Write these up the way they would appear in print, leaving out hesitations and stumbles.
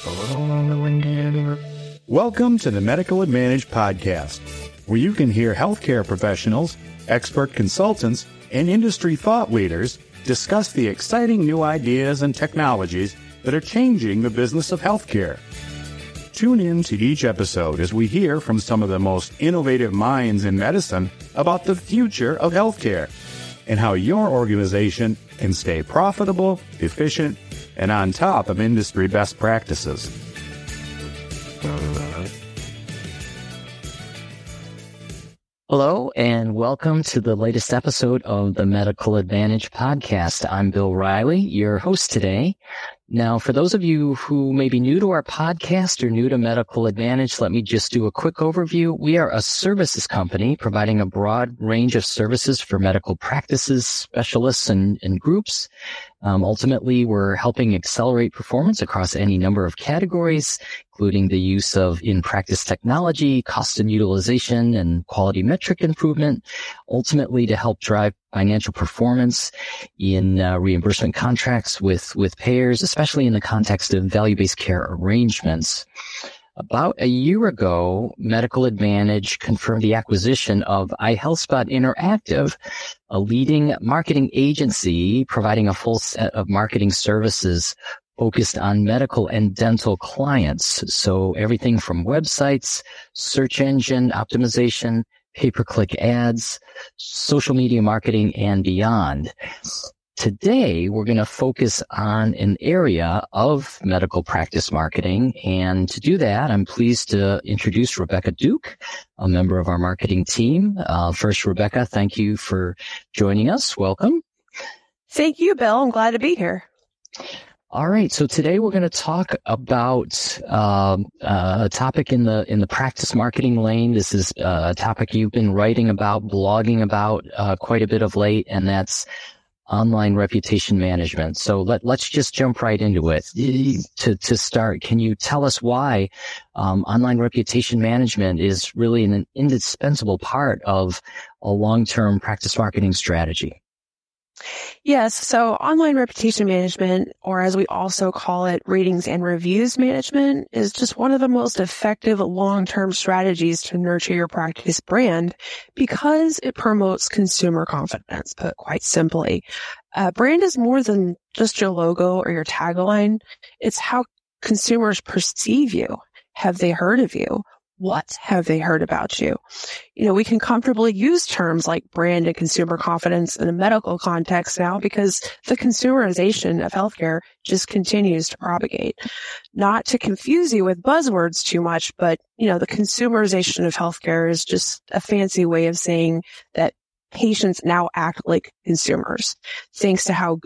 Welcome to the Medical Advantage Podcast, where you can hear healthcare professionals, expert consultants, and industry thought leaders discuss the exciting new ideas and technologies that are changing the business of healthcare. Tune in to each episode as we hear from some of the most innovative minds in medicine about the future of healthcare and how your organization can stay profitable, efficient, and on top of industry best practices. Hello, and welcome to the latest episode of the Medical Advantage Podcast. I'm Bill Riley, your host today. Now, for those of you who may be new to our podcast or new to Medical Advantage, let me just do a quick overview. We are a services company providing a broad range of services for medical practices, specialists, and groups. Ultimately, we're helping accelerate performance across any number of categories, including the use of in-practice technology, cost and utilization, and quality metric improvement, ultimately to help drive financial performance in reimbursement contracts with payers, especially in the context of value-based care arrangements. About a year ago, Medical Advantage confirmed the acquisition of iHealthSpot Interactive, a leading marketing agency providing a full set of marketing services focused on medical and dental clients. So everything from websites, search engine optimization, pay-per-click ads, social media marketing, and beyond. Today, we're going to focus on an area of medical practice marketing. And to do that, I'm pleased to introduce Rebecca Duke, a member of our marketing team. First, Rebecca, thank you for joining us. Welcome. Thank you, Bill. I'm glad to be here. All right. So today we're going to talk about a topic in the practice marketing lane. This is a topic you've been writing about, blogging about quite a bit of late, and that's online reputation management. So let's just jump right into it. To start, can you tell us why online reputation management is really an indispensable part of a long-term practice marketing strategy? Yes. So online reputation management, or as we also call it, ratings and reviews management, is just one of the most effective long-term strategies to nurture your practice brand because it promotes consumer confidence, put quite simply. Brand is more than just your logo or your tagline. It's how consumers perceive you. Have they heard of you? What have they heard about you? We can comfortably use terms like brand and consumer confidence in a medical context now because the consumerization of healthcare just continues to propagate. Not to confuse you with buzzwords too much, but, the consumerization of healthcare is just a fancy way of saying that patients now act like consumers, thanks to how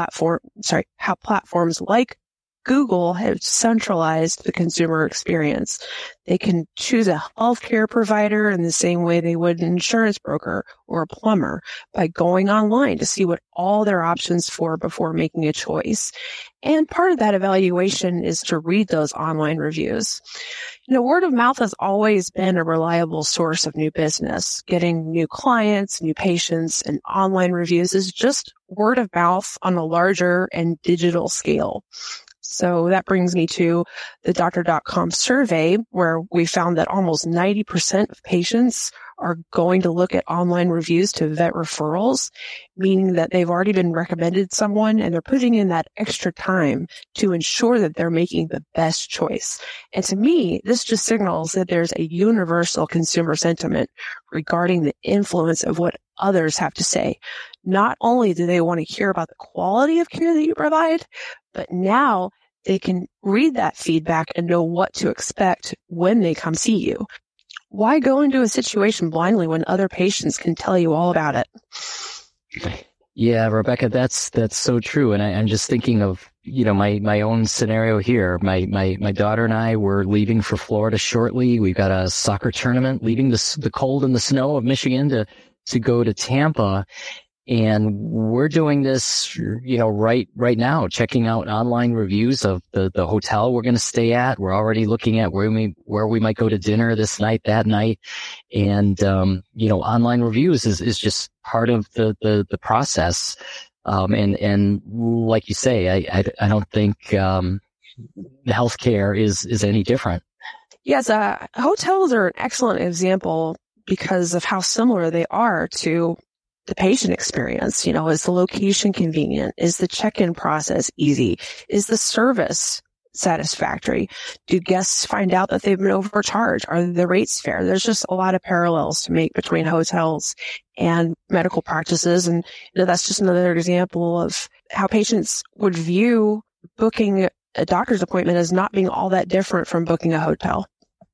how platforms like Google have centralized the consumer experience. They can choose a healthcare provider in the same way they would an insurance broker or a plumber by going online to see what all their options for before making a choice. And part of that evaluation is to read those online reviews. Word of mouth has always been a reliable source of new business. Getting new clients, new patients, and online reviews is just word of mouth on a larger and digital scale. So that brings me to the Doctor.com survey, where we found that almost 90% of patients are going to look at online reviews to vet referrals, meaning that they've already been recommended someone and they're putting in that extra time to ensure that they're making the best choice. And to me, this just signals that there's a universal consumer sentiment regarding the influence of what others have to say. Not only do they want to hear about the quality of care that you provide, but now they can read that feedback and know what to expect when they come see you. Why go into a situation blindly when other patients can tell you all about it? Yeah, Rebecca, that's so true. And I'm just thinking of, my own scenario here. My daughter and I were leaving for Florida shortly. We've got a soccer tournament, leaving the cold and the snow of Michigan to go to Tampa. And we're doing this, right now, checking out online reviews of the hotel we're going to stay at. We're already looking at where we might go to dinner that night. And, online reviews is just part of the process. And like you say, I don't think, healthcare is any different. Yes, hotels are an excellent example because of how similar they are to the patient experience. Is the location convenient? Is the check-in process easy? Is the service satisfactory? Do guests find out that they've been overcharged? Are the rates fair? There's just a lot of parallels to make between hotels and medical practices. And that's just another example of how patients would view booking a doctor's appointment as not being all that different from booking a hotel.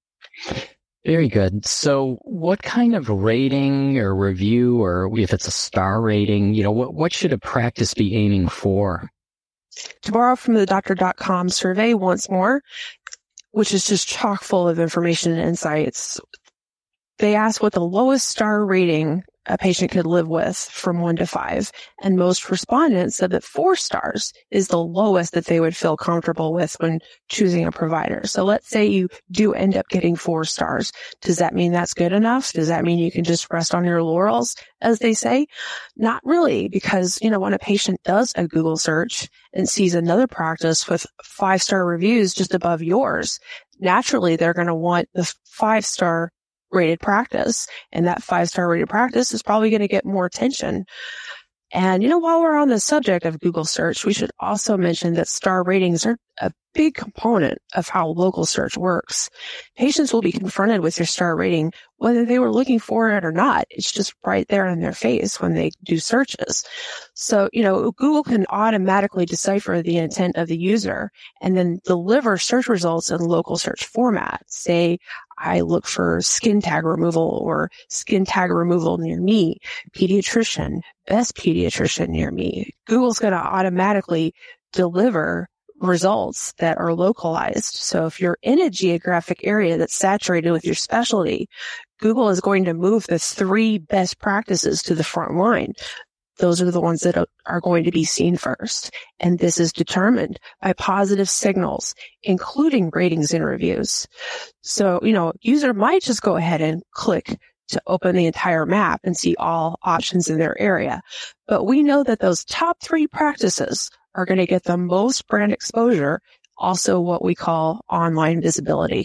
Very good. So what kind of rating or review, or if it's a star rating, what should a practice be aiming for? To borrow from the Doctor.com survey once more, which is just chock full of information and insights, they asked what the lowest star rating a patient could live with from 1 to 5. And most respondents said that 4 stars is the lowest that they would feel comfortable with when choosing a provider. So let's say you do end up getting 4 stars. Does that mean that's good enough? Does that mean you can just rest on your laurels, as they say? Not really, because, when a patient does a Google search and sees another practice with 5-star reviews just above yours, naturally they're going to want the 5-star rated practice, and that 5-star rated practice is probably going to get more attention. And, while we're on the subject of Google search, we should also mention that star ratings are a big component of how local search works. Patients will be confronted with your star rating, whether they were looking for it or not. It's just right there in their face when they do searches. So, Google can automatically decipher the intent of the user and then deliver search results in local search format. Say, I look for skin tag removal or skin tag removal near me, pediatrician, best pediatrician near me. Google's going to automatically deliver results that are localized. So if you're in a geographic area that's saturated with your specialty, Google is going to move the 3 best practices to the front line. Those are the ones that are going to be seen first. And this is determined by positive signals, including ratings and reviews. So, user might just go ahead and click to open the entire map and see all options in their area. But we know that those top 3 practices are going to get the most brand exposure, also what we call online visibility.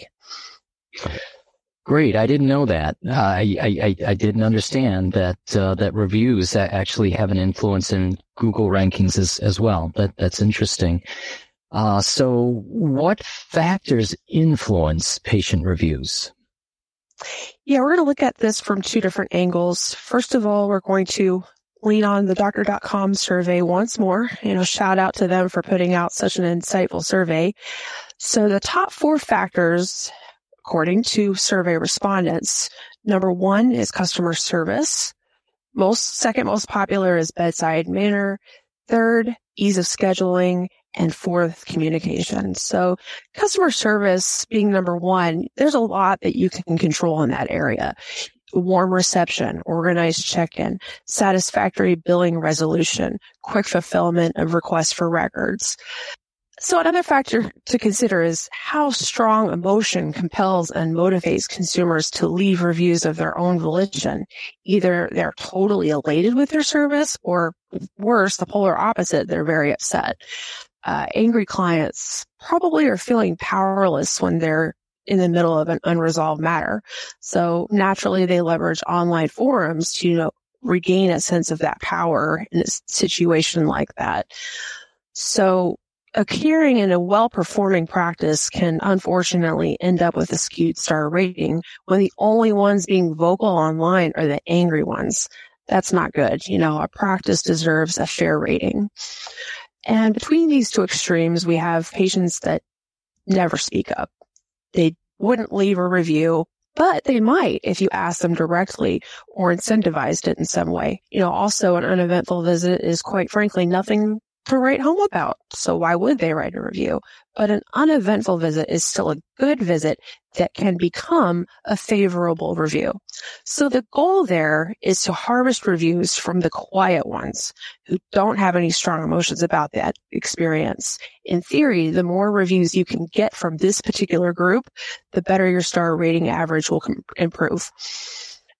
Great. I didn't know that. I didn't understand that that reviews actually have an influence in Google rankings as well. That's interesting. So what factors influence patient reviews? Yeah, we're going to look at this from 2 different angles. First of all, we're going to lean on the Doctor.com survey once more. Shout out to them for putting out such an insightful survey. So the top 4 factors, according to survey respondents, number 1 is customer service. Second most popular is bedside manner. 3rd, ease of scheduling. And 4th, communication. So customer service being number 1, there's a lot that you can control in that area. Warm reception, organized check-in, satisfactory billing resolution, quick fulfillment of requests for records. So another factor to consider is how strong emotion compels and motivates consumers to leave reviews of their own volition. Either they're totally elated with their service, or worse, the polar opposite, they're very upset. Angry clients probably are feeling powerless when they're in the middle of an unresolved matter. So naturally, they leverage online forums to regain a sense of that power in a situation like that. So appearing in a well-performing practice can unfortunately end up with a skewed star rating when the only ones being vocal online are the angry ones. That's not good. A practice deserves a fair rating. And between these 2 extremes, we have patients that never speak up. They wouldn't leave a review, but they might if you ask them directly or incentivized it in some way. Also an uneventful visit is quite frankly nothing to write home about. So why would they write a review? But an uneventful visit is still a good visit that can become a favorable review. So the goal there is to harvest reviews from the quiet ones who don't have any strong emotions about that experience. In theory, the more reviews you can get from this particular group, the better your star rating average will improve.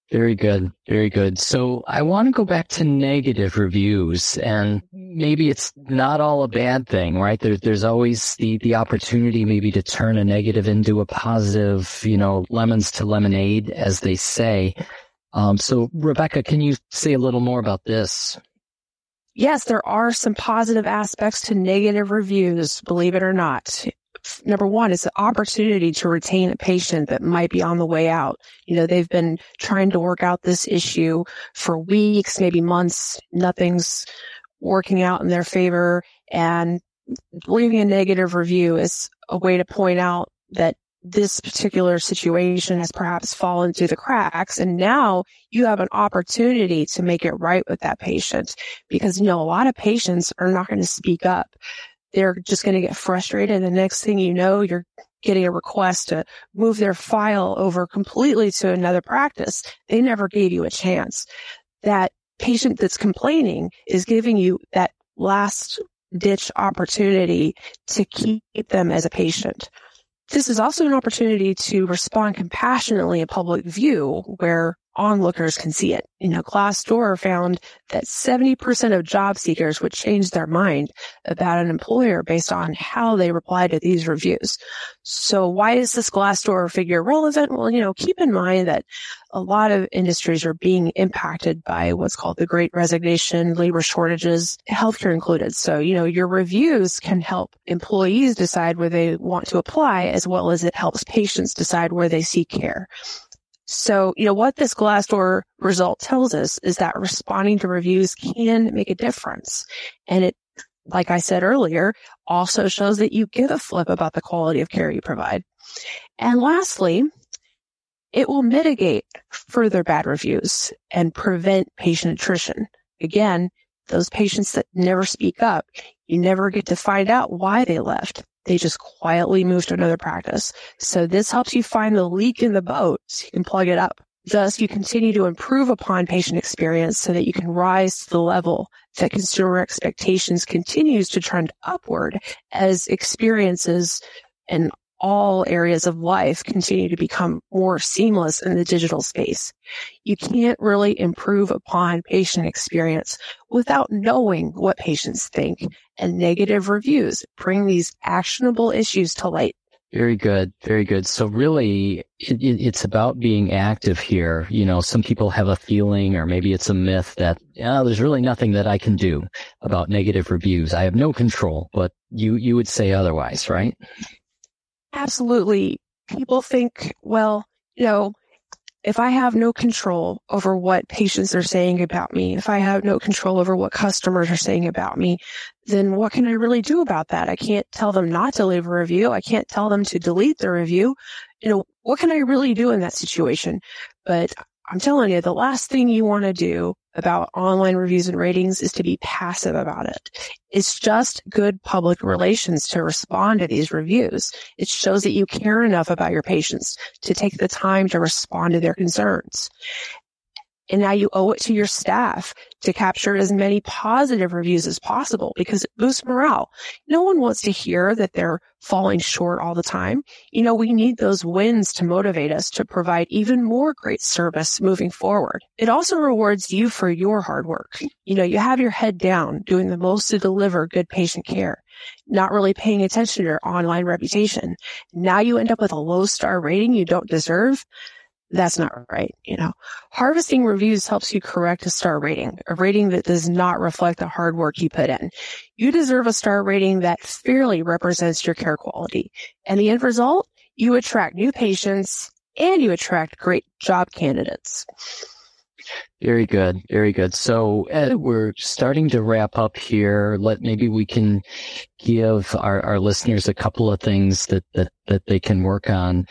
Very good. Very good. So I want to go back to negative reviews, and maybe it's not all a bad thing, right? There's always the opportunity maybe to turn a negative into a positive, lemons to lemonade, as they say. So Rebecca, can you say a little more about this? Yes, there are some positive aspects to negative reviews, believe it or not. Number one, it's an opportunity to retain a patient that might be on the way out. They've been trying to work out this issue for weeks, maybe months. Nothing's working out in their favor. And leaving a negative review is a way to point out that this particular situation has perhaps fallen through the cracks. And now you have an opportunity to make it right with that patient, because, a lot of patients are not going to speak up. They're just going to get frustrated. And the next thing you know, you're getting a request to move their file over completely to another practice. They never gave you a chance. That patient that's complaining is giving you that last ditch opportunity to keep them as a patient. This is also an opportunity to respond compassionately in public view where onlookers can see it. Glassdoor found that 70% of job seekers would change their mind about an employer based on how they reply to these reviews. So why is this Glassdoor figure relevant? Well, keep in mind that a lot of industries are being impacted by what's called the Great Resignation, labor shortages, healthcare included. So, your reviews can help employees decide where they want to apply, as well as it helps patients decide where they seek care. So, what this Glassdoor result tells us is that responding to reviews can make a difference. And it, like I said earlier, also shows that you give a flip about the quality of care you provide. And lastly, it will mitigate further bad reviews and prevent patient attrition. Again, those patients that never speak up, you never get to find out why they left. They just quietly move to another practice. So this helps you find the leak in the boat so you can plug it up. Thus, you continue to improve upon patient experience so that you can rise to the level that consumer expectations continues to trend upward as experiences and all areas of life continue to become more seamless in the digital space. You can't really improve upon patient experience without knowing what patients think, and negative reviews bring these actionable issues to light. Very good. Very good. So really, it's about being active here. Some people have a feeling, or maybe it's a myth, that there's really nothing that I can do about negative reviews. I have no control, but you would say otherwise, right? Absolutely. People think, if I have no control over what patients are saying about me, if I have no control over what customers are saying about me, then what can I really do about that? I can't tell them not to leave a review. I can't tell them to delete the review. What can I really do in that situation? But I'm telling you, the last thing you want to do about online reviews and ratings is to be passive about it. It's just good public relations to respond to these reviews. It shows that you care enough about your patients to take the time to respond to their concerns. And now you owe it to your staff to capture as many positive reviews as possible, because it boosts morale. No one wants to hear that they're falling short all the time. We need those wins to motivate us to provide even more great service moving forward. It also rewards you for your hard work. You have your head down, doing the most to deliver good patient care, not really paying attention to your online reputation. Now you end up with a low star rating you don't deserve. That's not right. Harvesting reviews helps you correct a star rating, a rating that does not reflect the hard work you put in. You deserve a star rating that fairly represents your care quality. And the end result, you attract new patients and you attract great job candidates. Very good. Very good. So we're starting to wrap up here. Maybe we can give our listeners a couple of things that they can work on.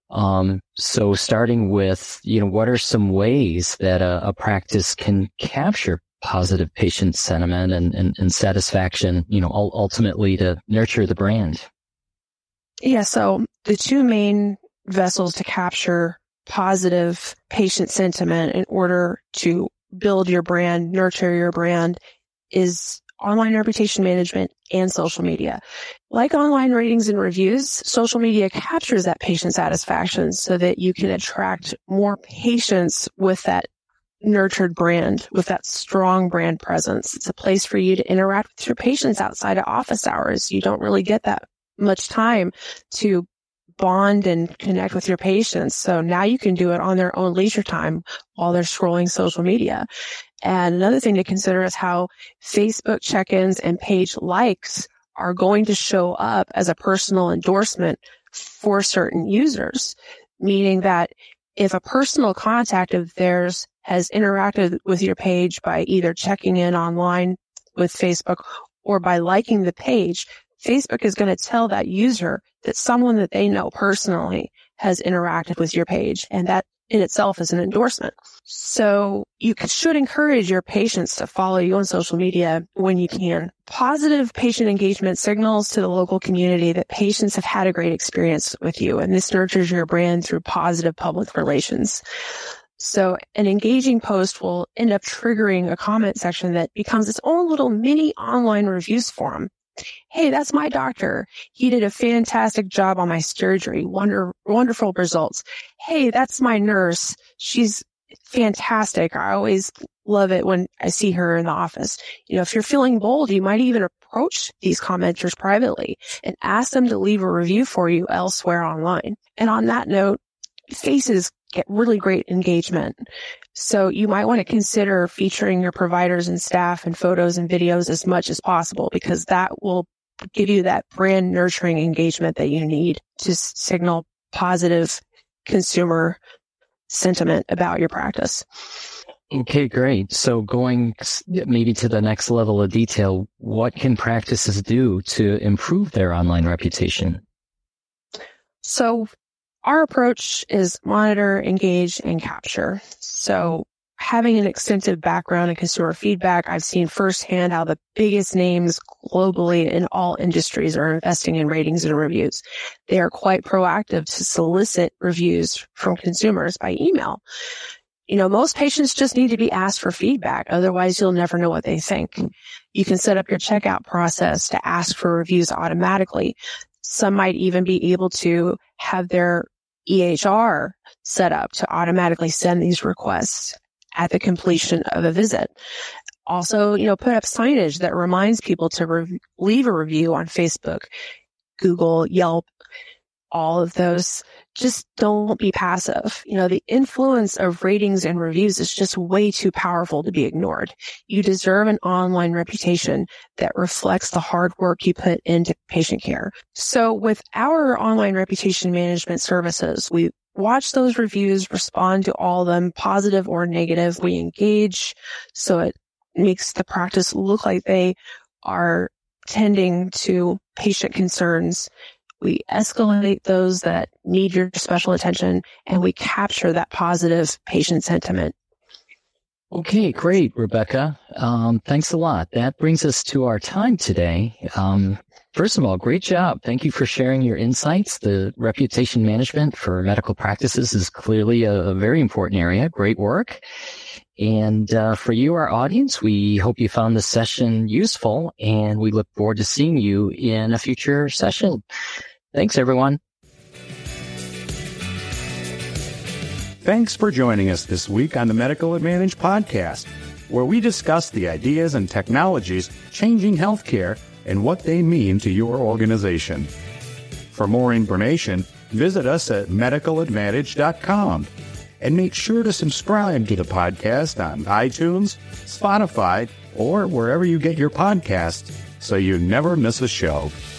So starting with, what are some ways that a practice can capture positive patient sentiment and satisfaction, ultimately to nurture the brand? Yeah. So the two main vessels to capture positive patient sentiment in order to build your brand, nurture your brand, is online reputation management, and social media. Like online ratings and reviews, social media captures that patient satisfaction so that you can attract more patients with that nurtured brand, with that strong brand presence. It's a place for you to interact with your patients outside of office hours. You don't really get that much time to bond and connect with your patients. So now you can do it on their own leisure time while they're scrolling social media. And another thing to consider is how Facebook check-ins and page likes are going to show up as a personal endorsement for certain users, meaning that if a personal contact of theirs has interacted with your page by either checking in online with Facebook or by liking the page, Facebook is going to tell that user that someone that they know personally has interacted with your page, and that in itself is an endorsement. So you should encourage your patients to follow you on social media when you can. Positive patient engagement signals to the local community that patients have had a great experience with you, and this nurtures your brand through positive public relations. So an engaging post will end up triggering a comment section that becomes its own little mini online reviews forum. Hey, that's my doctor. He did a fantastic job on my surgery. Wonderful results. Hey, that's my nurse. She's fantastic. I always love it when I see her in the office. If you're feeling bold, you might even approach these commenters privately and ask them to leave a review for you elsewhere online. And on that note, faces get really great engagement. So you might want to consider featuring your providers and staff in photos and videos as much as possible, because that will give you that brand nurturing engagement that you need to signal positive consumer sentiment about your practice. Okay, great. So going maybe to the next level of detail, what can practices do to improve their online reputation? So our approach is monitor, engage, and capture. So having an extensive background in consumer feedback, I've seen firsthand how the biggest names globally in all industries are investing in ratings and reviews. They are quite proactive to solicit reviews from consumers by email. Most patients just need to be asked for feedback. Otherwise, you'll never know what they think. You can set up your checkout process to ask for reviews automatically. Some might even be able to have their EHR set up to automatically send these requests at the completion of a visit. Also, put up signage that reminds people to leave a review on Facebook, Google, Yelp, all of those. Just don't be passive. The influence of ratings and reviews is just way too powerful to be ignored. You deserve an online reputation that reflects the hard work you put into patient care. So with our online reputation management services, we watch those reviews, respond to all of them, positive or negative. We engage so it makes the practice look like they are tending to patient concerns. We escalate those that need your special attention, and we capture that positive patient sentiment. Okay, great, Rebecca. Thanks a lot. That brings us to our time today. First of all, great job. Thank you for sharing your insights. The reputation management for medical practices is clearly a very important area. Great work. And for you, our audience, we hope you found this session useful, and we look forward to seeing you in a future session. Thanks, everyone. Thanks for joining us this week on the Medical Advantage Podcast, where we discuss the ideas and technologies changing healthcare and what they mean to your organization. For more information, visit us at medicaladvantage.com. And make sure to subscribe to the podcast on iTunes, Spotify, or wherever you get your podcasts so you never miss a show.